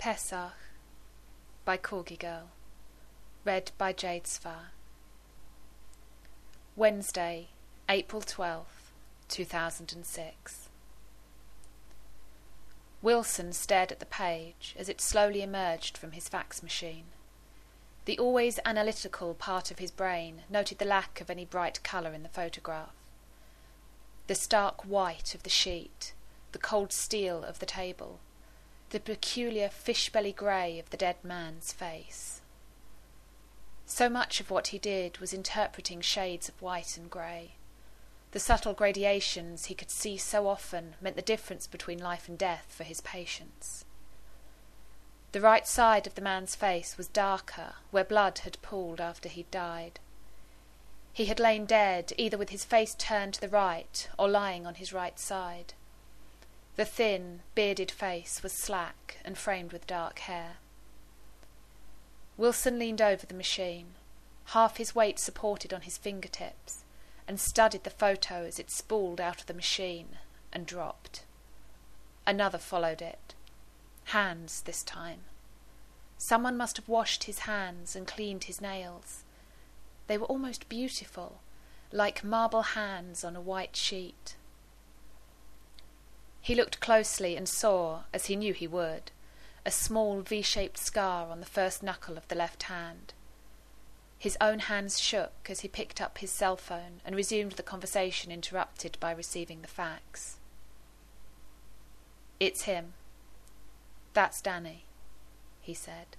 Pesach by Corgi Girl. Read by Jade Svar. Wednesday, April 12th, 2006. Wilson stared at the page as it slowly emerged from his fax machine. The always analytical part of his brain noted the lack of any bright colour in the photograph. The stark white of the sheet, the cold steel of the table, the peculiar fish-belly grey of the dead man's face. So much of what he did was interpreting shades of white and grey. The subtle gradations he could see so often meant the difference between life and death for his patients. The right side of the man's face was darker, where blood had pooled after he'd died. He had lain dead, either with his face turned to the right or lying on his right side. The thin, bearded face was slack and framed with dark hair. Wilson leaned over the machine, half his weight supported on his fingertips, and studied the photo as it spooled out of the machine and dropped. Another followed it. Hands this time. Someone must have washed his hands and cleaned his nails. They were almost beautiful, like marble hands on a white sheet. He looked closely and saw, as he knew he would, a small V-shaped scar on the first knuckle of the left hand. His own hands shook as he picked up his cell phone and resumed the conversation interrupted by receiving the fax. "It's him. That's Danny," he said.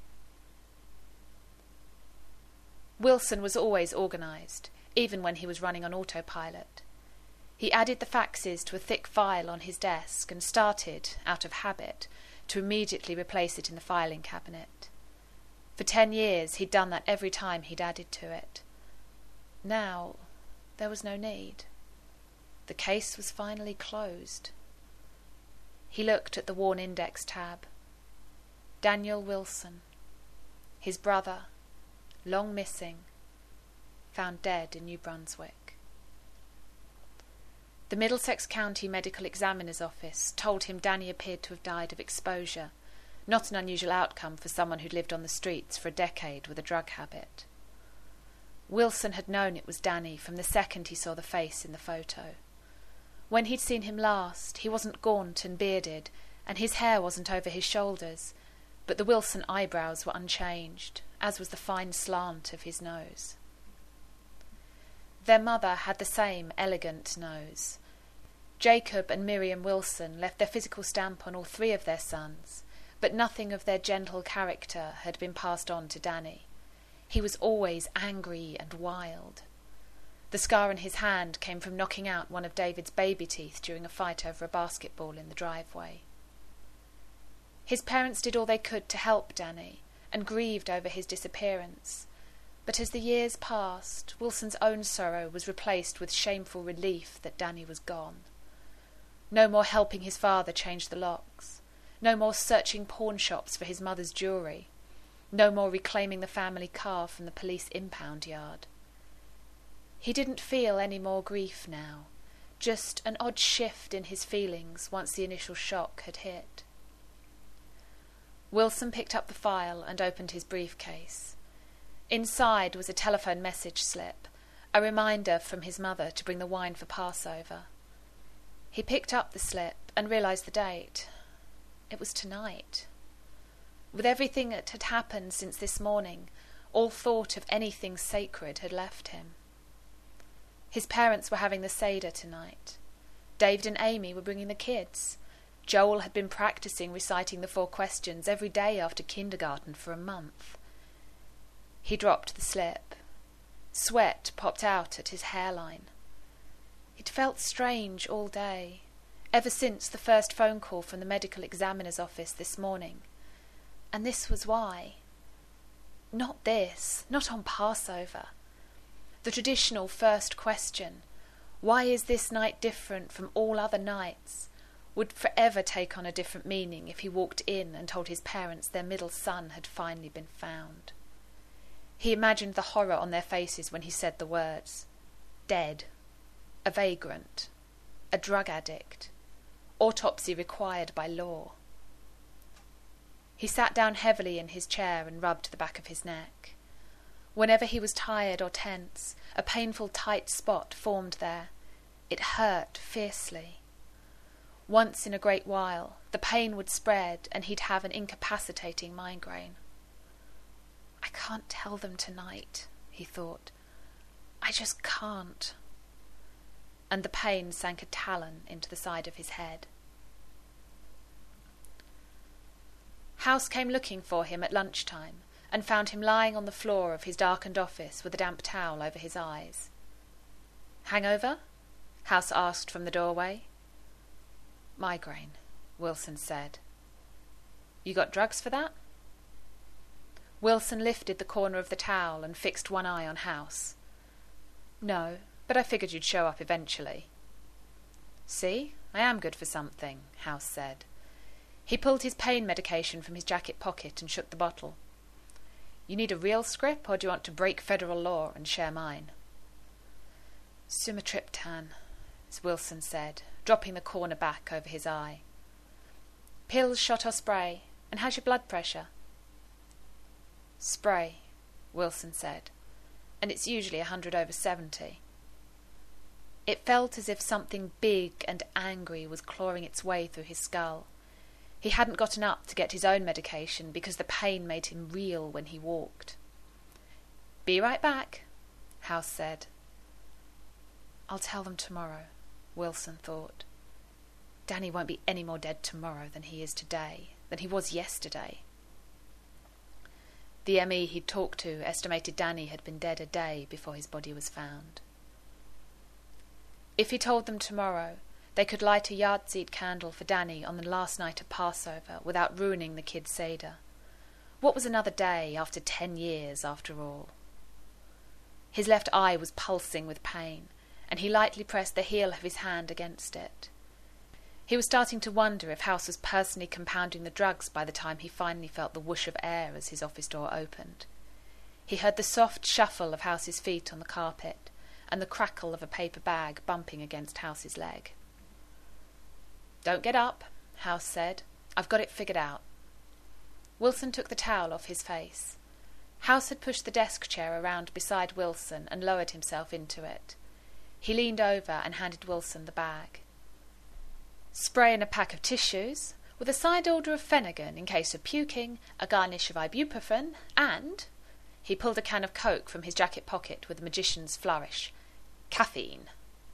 Wilson was always organised, even when he was running on autopilot. He added the faxes to a thick file on his desk and started, out of habit, to immediately replace it in the filing cabinet. For 10 years he'd done that every time he'd added to it. Now there was no need. The case was finally closed. He looked at the worn index tab. Daniel Wilson, his brother, long missing, found dead in New Brunswick. The Middlesex County Medical Examiner's Office told him Danny appeared to have died of exposure, not an unusual outcome for someone who'd lived on the streets for a decade with a drug habit. Wilson had known it was Danny from the second he saw the face in the photo. When he'd seen him last, he wasn't gaunt and bearded, and his hair wasn't over his shoulders, but the Wilson eyebrows were unchanged, as was the fine slant of his nose. Their mother had the same elegant nose. Jacob and Miriam Wilson left their physical stamp on all 3 of their sons, but nothing of their gentle character had been passed on to Danny. He was always angry and wild. The scar on his hand came from knocking out one of David's baby teeth during a fight over a basketball in the driveway. His parents did all they could to help Danny and grieved over his disappearance. But as the years passed, Wilson's own sorrow was replaced with shameful relief that Danny was gone. No more helping his father change the locks. No more searching pawn shops for his mother's jewellery. No more reclaiming the family car from the police impound yard. He didn't feel any more grief now, just an odd shift in his feelings once the initial shock had hit. Wilson picked up the file and opened his briefcase. Inside was a telephone message slip, a reminder from his mother to bring the wine for Passover. He picked up the slip and realised the date. It was tonight. With everything that had happened since this morning, all thought of anything sacred had left him. His parents were having the Seder tonight. David and Amy were bringing the kids. Joel had been practising reciting the 4 questions every day after kindergarten for a month. He dropped the slip. Sweat popped out at his hairline. It felt strange all day, ever since the first phone call from the medical examiner's office this morning. And this was why. Not this, not on Passover. The traditional first question, why is this night different from all other nights, would forever take on a different meaning if he walked in and told his parents their middle son had finally been found. He imagined the horror on their faces when he said the words. Dead. A vagrant. A drug addict. Autopsy required by law. He sat down heavily in his chair and rubbed the back of his neck. Whenever he was tired or tense, a painful tight spot formed there. It hurt fiercely. Once in a great while, the pain would spread and he'd have an incapacitating migraine. I can't tell them tonight, he thought. I just can't. And the pain sank a talon into the side of his head. House came looking for him at lunchtime and found him lying on the floor of his darkened office with a damp towel over his eyes. Hangover? House asked from the doorway. Migraine, Wilson said. You got drugs for that? Wilson lifted the corner of the towel and fixed one eye on House. No, but I figured you'd show up eventually. See, I am good for something, House said. He pulled his pain medication from his jacket pocket and shook the bottle. You need a real script, or do you want to break federal law and share mine? Sumatriptan, Wilson said, dropping the corner back over his eye. Pills, shot or spray? And how's your blood pressure? Spray, Wilson said, and it's usually 100/70. It felt as if something big and angry was clawing its way through his skull. He hadn't gotten up to get his own medication because the pain made him reel when he walked. Be right back, House said. I'll tell them tomorrow, Wilson thought. Danny won't be any more dead tomorrow than he is today, than he was yesterday. The ME he'd talked to estimated Danny had been dead a day before his body was found. If he told them tomorrow, they could light a yahrzeit candle for Danny on the last night of Passover without ruining the kid's Seder. What was another day after 10 years, after all? His left eye was pulsing with pain, and he lightly pressed the heel of his hand against it. He was starting to wonder if House was personally compounding the drugs by the time he finally felt the whoosh of air as his office door opened. He heard the soft shuffle of House's feet on the carpet and the crackle of a paper bag bumping against House's leg. Don't get up, House said. I've got it figured out. Wilson took the towel off his face. House had pushed the desk chair around beside Wilson and lowered himself into it. He leaned over and handed Wilson the bag. Spray and a pack of tissues, with a side order of Phenergan in case of puking, a garnish of ibuprofen, and... He pulled a can of Coke from his jacket pocket with a magician's flourish. Caffeine.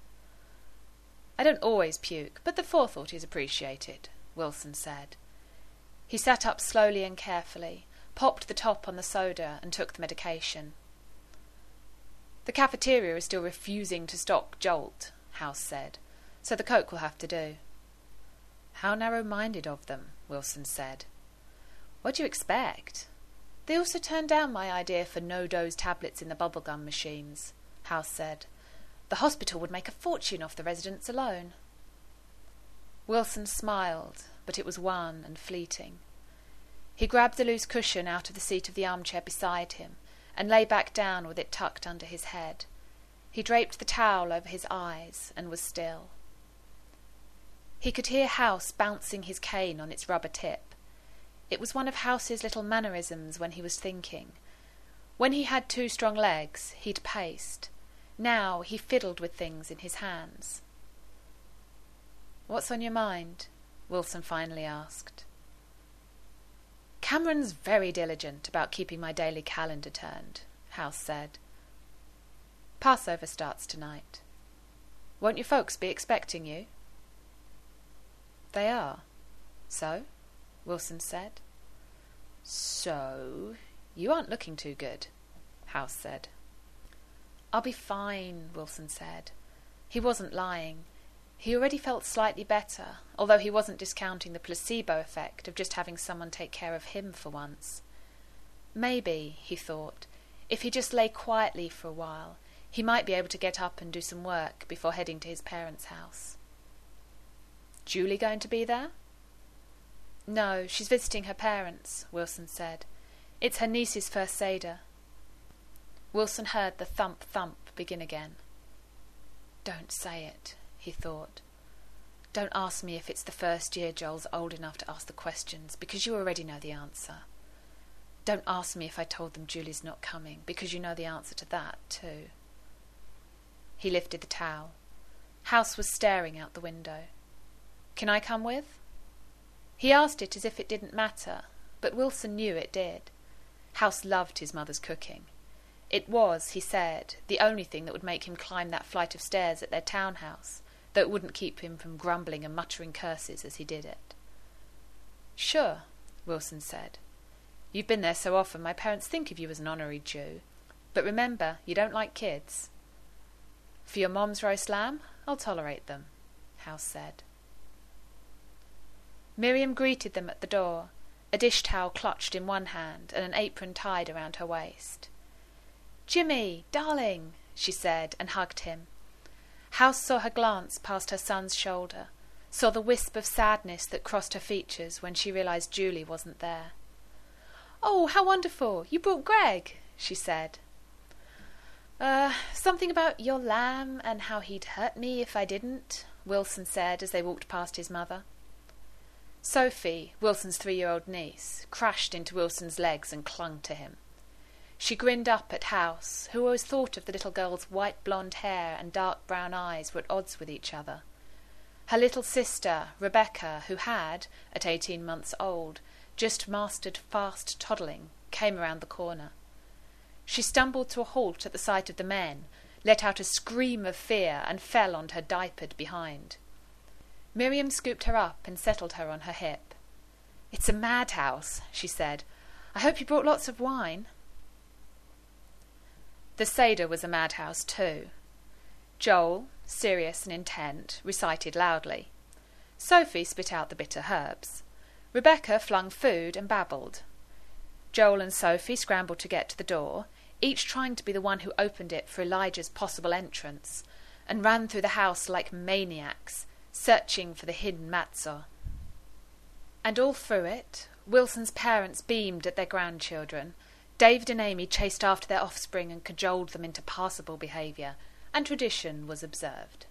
I don't always puke, but the forethought is appreciated, Wilson said. He sat up slowly and carefully, popped the top on the soda and took the medication. The cafeteria is still refusing to stock Jolt, House said, so the Coke will have to do. How narrow-minded of them, Wilson said. What do you expect? They also turned down my idea for no-dose tablets in the bubblegum machines, House said. The hospital would make a fortune off the residents alone. Wilson smiled, but it was wan and fleeting. He grabbed the loose cushion out of the seat of the armchair beside him and lay back down with it tucked under his head. He draped the towel over his eyes and was still. He could hear House bouncing his cane on its rubber tip. It was one of House's little mannerisms when he was thinking. When he had 2 strong legs, he'd paced. Now he fiddled with things in his hands. What's on your mind? Wilson finally asked. Cameron's very diligent about keeping my daily calendar turned, House said. Passover starts tonight. Won't your folks be expecting you? They are. So? Wilson said. So, you aren't looking too good, House said. I'll be fine, Wilson said. He wasn't lying. He already felt slightly better, although he wasn't discounting the placebo effect of just having someone take care of him for once. Maybe, he thought, if he just lay quietly for a while, he might be able to get up and do some work before heading to his parents' house. Julie going to be there? No, she's visiting her parents, Wilson said. It's her niece's first Seder. Wilson heard the thump-thump begin again. Don't say it, he thought. Don't ask me if it's the first year Joel's old enough to ask the questions, because you already know the answer. Don't ask me if I told them Julie's not coming, because you know the answer to that, too. He lifted the towel. House was staring out the window. Can I come with? He asked it as if it didn't matter, but Wilson knew it did. House loved his mother's cooking. It was, he said, the only thing that would make him climb that flight of stairs at their townhouse, though it wouldn't keep him from grumbling and muttering curses as he did it. Sure, Wilson said. You've been there so often my parents think of you as an honorary Jew. But remember, you don't like kids. For your mom's roast lamb, I'll tolerate them, House said. Miriam greeted them at the door, a dish towel clutched in one hand and an apron tied around her waist. Jimmy, darling, she said, and hugged him. House saw her glance past her son's shoulder, saw the wisp of sadness that crossed her features when she realized Julie wasn't there. Oh, how wonderful! You brought Greg, she said. Something about your lamb and how he'd hurt me if I didn't, Wilson said as they walked past his mother. Sophie, Wilson's 3-year-old niece, crashed into Wilson's legs and clung to him. She grinned up at House, who always thought of the little girl's white blonde hair and dark brown eyes were at odds with each other. Her little sister, Rebecca, who had, at 18 months old, just mastered fast toddling, came around the corner. She stumbled to a halt at the sight of the men, let out a scream of fear, and fell on her diapered behind. Miriam scooped her up and settled her on her hip. It's a madhouse, she said. I hope you brought lots of wine. The Seder was a madhouse too. Joel, serious and intent, recited loudly. Sophie spit out the bitter herbs. Rebecca flung food and babbled. Joel and Sophie scrambled to get to the door, each trying to be the one who opened it for Elijah's possible entrance, and ran through the house like maniacs, searching for the hidden matzah. And all through it, Wilson's parents beamed at their grandchildren. David and Amy chased after their offspring and cajoled them into passable behaviour, and tradition was observed.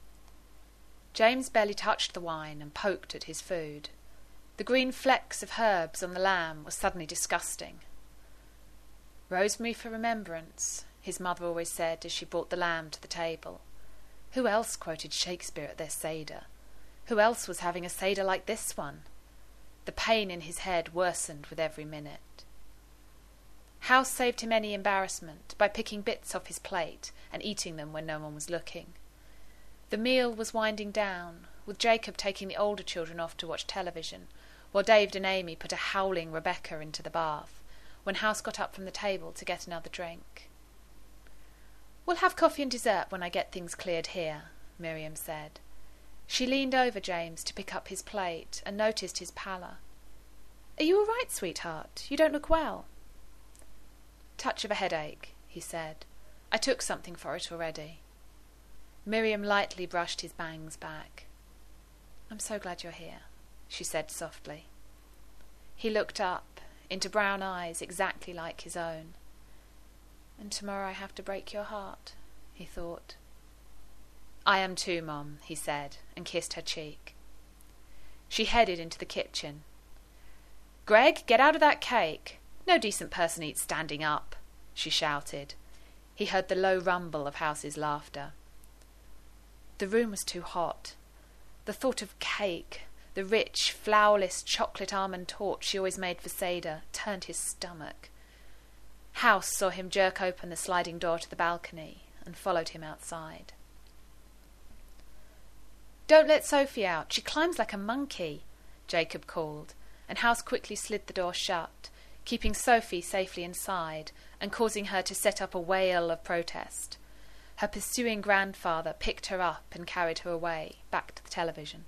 James barely touched the wine and poked at his food. The green flecks of herbs on the lamb were suddenly disgusting. Rosemary for remembrance, his mother always said as she brought the lamb to the table. Who else quoted Shakespeare at their Seder? Who else was having a Seder like this one? The pain in his head worsened with every minute. House saved him any embarrassment by picking bits off his plate and eating them when no one was looking. The meal was winding down, with Jacob taking the older children off to watch television, while David and Amy put a howling Rebecca into the bath, when House got up from the table to get another drink. We'll have coffee and dessert when I get things cleared here, Miriam said. She leaned over James to pick up his plate and noticed his pallor. Are you all right, sweetheart? You don't look well. Touch of a headache, he said. I took something for it already. Miriam lightly brushed his bangs back. I'm so glad you're here, she said softly. He looked up, into brown eyes exactly like his own. And tomorrow I have to break your heart, he thought. I am too, Mom, he said, and kissed her cheek. She headed into the kitchen. Greg, get out of that cake. No decent person eats standing up, she shouted. He heard the low rumble of House's laughter. The room was too hot. The thought of cake, the rich, flourless chocolate almond torte she always made for Seder, turned his stomach. House saw him jerk open the sliding door to the balcony and followed him outside. Don't let Sophie out. She climbs like a monkey, Jacob called, and House quickly slid the door shut, keeping Sophie safely inside and causing her to set up a wail of protest. Her pursuing grandfather picked her up and carried her away, back to the television.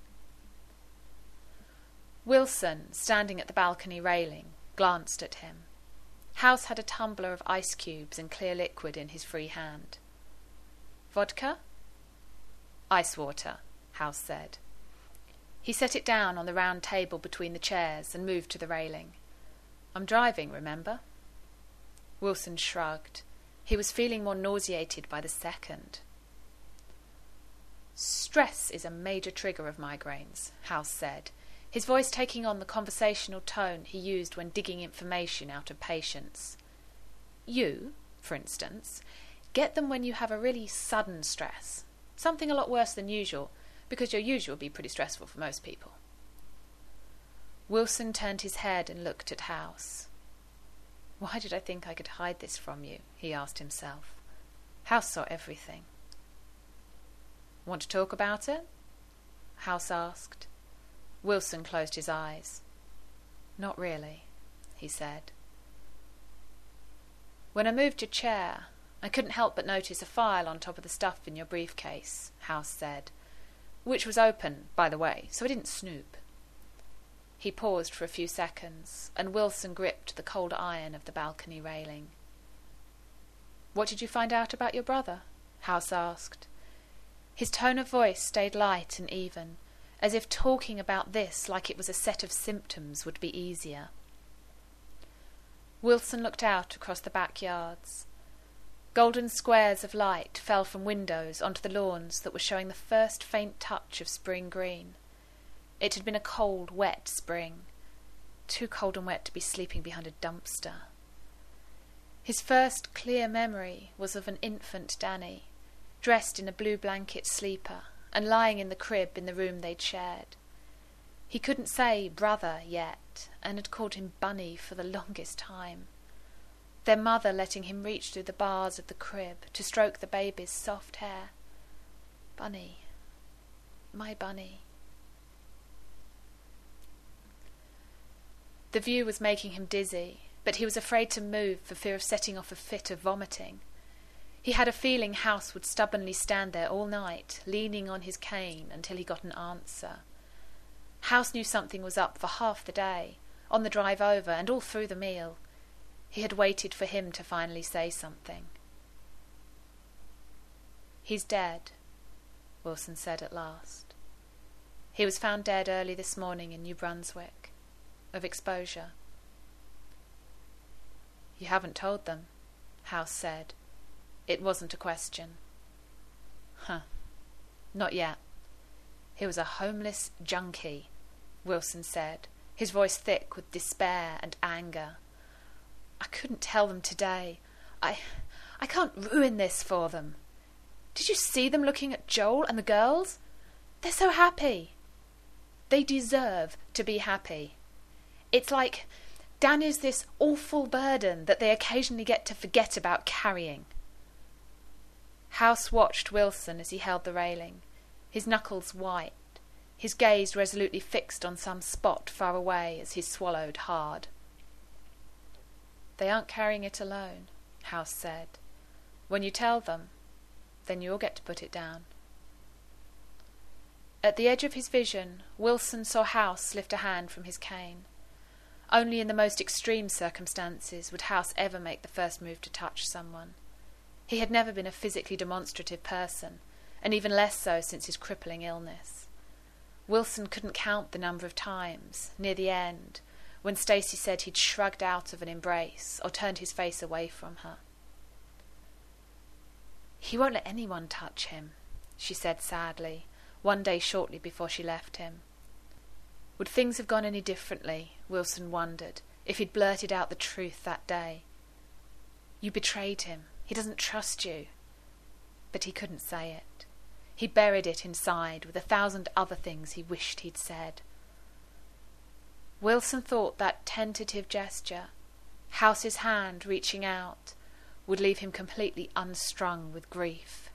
Wilson, standing at the balcony railing, glanced at him. House had a tumbler of ice cubes and clear liquid in his free hand. Vodka? Ice water, House said. He set it down on the round table between the chairs and moved to the railing. I'm driving, remember? Wilson shrugged. He was feeling more nauseated by the second. Stress is a major trigger of migraines, House said, his voice taking on the conversational tone he used when digging information out of patients. You, for instance, get them when you have a really sudden stress, something a lot worse than usual, because your usual would be pretty stressful for most people. Wilson turned his head and looked at House. Why did I think I could hide this from you? He asked himself. House saw everything. Want to talk about it? House asked. Wilson closed his eyes. Not really, he said. When I moved your chair, I couldn't help but notice a file on top of the stuff in your briefcase, House said, which was open, by the way, so I didn't snoop. He paused for a few seconds, and Wilson gripped the cold iron of the balcony railing. What did you find out about your brother? House asked. His tone of voice stayed light and even, as if talking about this like it was a set of symptoms would be easier. Wilson looked out across the backyards. Golden squares of light fell from windows onto the lawns that were showing the first faint touch of spring green. It had been a cold, wet spring, too cold and wet to be sleeping behind a dumpster. His first clear memory was of an infant Danny, dressed in a blue blanket sleeper and lying in the crib in the room they'd shared. He couldn't say brother yet, and had called him Bunny for the longest time. Their mother letting him reach through the bars of the crib to stroke the baby's soft hair. Bunny, my Bunny. The view was making him dizzy, but he was afraid to move for fear of setting off a fit of vomiting. He had a feeling House would stubbornly stand there all night, leaning on his cane until he got an answer. House knew something was up for half the day, on the drive over and all through the meal. He had waited for him to finally say something. He's dead, Wilson said at last. He was found dead early this morning in New Brunswick, of exposure. You haven't told them, House said. It wasn't a question. Not yet. He was a homeless junkie, Wilson said, his voice thick with despair and anger. I couldn't tell them today. I can't ruin this for them. Did you see them looking at Joel and the girls? They're so happy. They deserve to be happy. It's like Dan is this awful burden that they occasionally get to forget about carrying. House watched Wilson as he held the railing, his knuckles white, his gaze resolutely fixed on some spot far away as he swallowed hard. They aren't carrying it alone, House said. When you tell them, then you'll get to put it down. At the edge of his vision, Wilson saw House lift a hand from his cane. Only in the most extreme circumstances would House ever make the first move to touch someone. He had never been a physically demonstrative person, and even less so since his crippling illness. Wilson couldn't count the number of times, near the end, when Stacey said he'd shrugged out of an embrace or turned his face away from her. He won't let anyone touch him, she said sadly, one day shortly before she left him. Would things have gone any differently, Wilson wondered, if he'd blurted out the truth that day? You betrayed him. He doesn't trust you. But he couldn't say it. He buried it inside with 1,000 other things he wished he'd said. Wilson thought that tentative gesture, House's hand reaching out, would leave him completely unstrung with grief.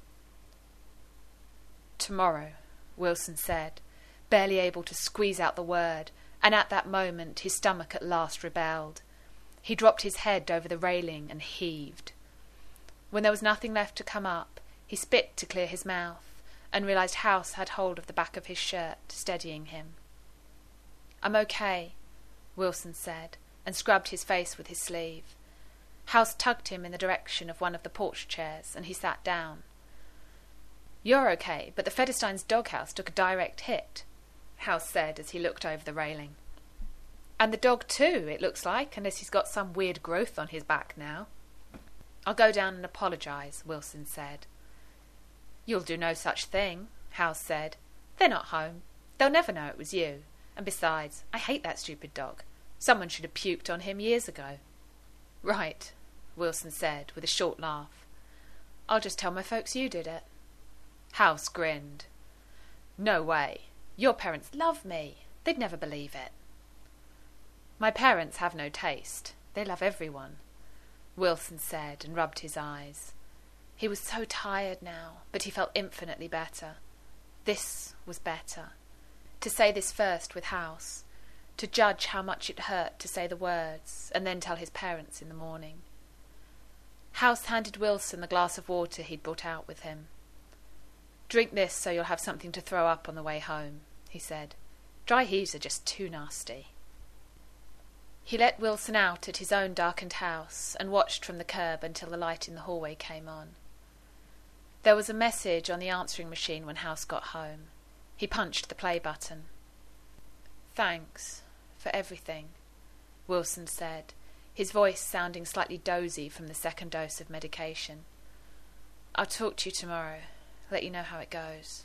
Tomorrow, Wilson said, barely able to squeeze out the word, and at that moment his stomach at last rebelled. He dropped his head over the railing and heaved. When there was nothing left to come up, he spit to clear his mouth, and realised House had hold of the back of his shirt, steadying him. I'm okay, Wilson said, and scrubbed his face with his sleeve. House tugged him in the direction of one of the porch chairs, and he sat down. You're okay, but the Federstein's doghouse took a direct hit, House said as he looked over the railing. And the dog too, it looks like, unless he's got some weird growth on his back now. I'll go down and apologise, Wilson said. "You'll do no such thing," House said. "They're not home. They'll never know it was you. And besides, I hate that stupid dog. Someone should have puked on him years ago." "Right," Wilson said, with a short laugh. "I'll just tell my folks you did it." House grinned. "No way. Your parents love me. They'd never believe it." "My parents have no taste. They love everyone," Wilson said, and rubbed his eyes. He was so tired now, but he felt infinitely better. This was better. To say this first with House, to judge how much it hurt to say the words, and then tell his parents in the morning. House handed Wilson the glass of water he'd brought out with him. "Drink this so you'll have something to throw up on the way home," he said. "Dry heaves are just too nasty." He let Wilson out at his own darkened house and watched from the curb until the light in the hallway came on. There was a message on the answering machine when House got home. He punched the play button. "Thanks for everything," Wilson said, his voice sounding slightly dozy from the second dose of medication. "I'll talk to you tomorrow, let you know how it goes."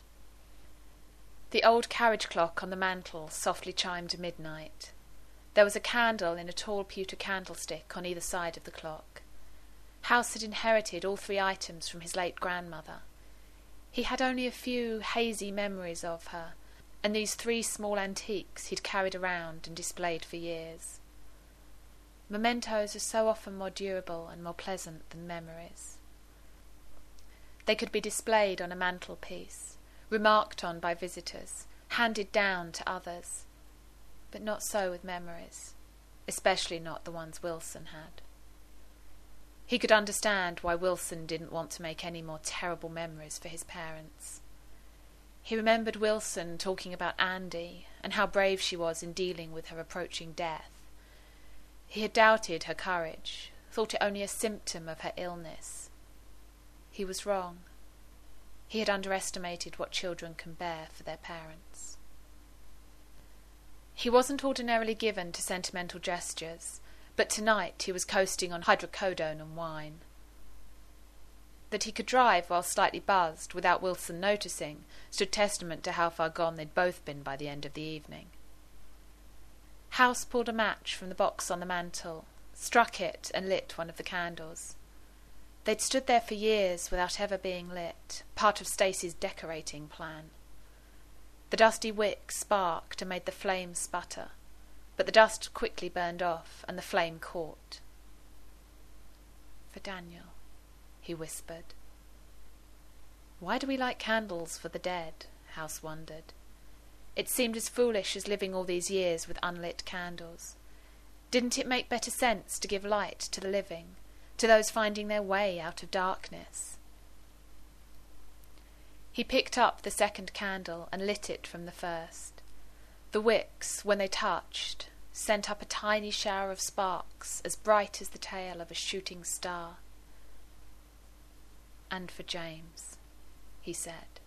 The old carriage clock on the mantel softly chimed midnight. There was a candle in a tall pewter candlestick on either side of the clock. House had inherited all 3 items from his late grandmother. He had only a few hazy memories of her, and these 3 small antiques he'd carried around and displayed for years. Mementos are so often more durable and more pleasant than memories. They could be displayed on a mantelpiece, remarked on by visitors, handed down to others, but not so with memories, especially not the ones Wilson had. He could understand why Wilson didn't want to make any more terrible memories for his parents. He remembered Wilson talking about Andy and how brave she was in dealing with her approaching death. He had doubted her courage, thought it only a symptom of her illness. He was wrong. He had underestimated what children can bear for their parents. He wasn't ordinarily given to sentimental gestures, but tonight he was coasting on hydrocodone and wine. That he could drive while slightly buzzed without Wilson noticing stood testament to how far gone they'd both been by the end of the evening. House pulled a match from the box on the mantel, struck it and lit one of the candles. They'd stood there for years without ever being lit, part of Stacy's decorating plan. The dusty wick sparked and made the flame sputter, but the dust quickly burned off and the flame caught. "For Daniel," he whispered. Why do we light candles for the dead? House wondered. It seemed as foolish as living all these years with unlit candles. Didn't it make better sense to give light to the living, to those finding their way out of darkness? He picked up the second candle and lit it from the first. The wicks, when they touched, sent up a tiny shower of sparks as bright as the tail of a shooting star. "And for James," he said.